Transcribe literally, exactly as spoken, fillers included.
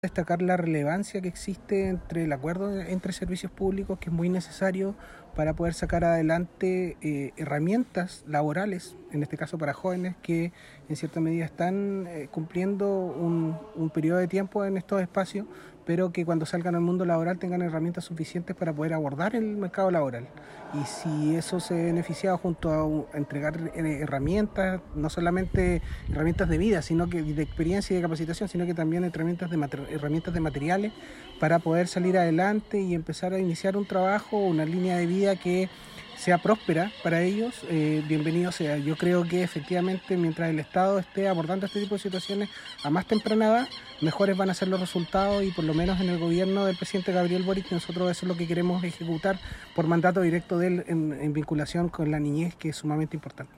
Destacar la relevancia que existe entre el acuerdo entre servicios públicos, que es muy necesario para poder sacar adelante eh, herramientas laborales, en este caso para jóvenes que en cierta medida están eh, cumpliendo un, un periodo de tiempo en estos espacios, pero que cuando salgan al mundo laboral tengan herramientas suficientes para poder abordar el mercado laboral. Y si eso se beneficia junto a, a entregar eh, herramientas, no solamente herramientas de vida, sino que de experiencia y de capacitación, sino que también herramientas de, herramientas de materiales para poder salir adelante y empezar a iniciar un trabajo, una línea de vida que sea próspera para ellos, eh, bienvenido sea. Yo creo que efectivamente mientras el Estado esté abordando este tipo de situaciones a más temprana edad, mejores van a ser los resultados, y por lo menos en el gobierno del presidente Gabriel Boric nosotros eso es lo que queremos ejecutar por mandato directo de él en, en vinculación con la niñez, que es sumamente importante.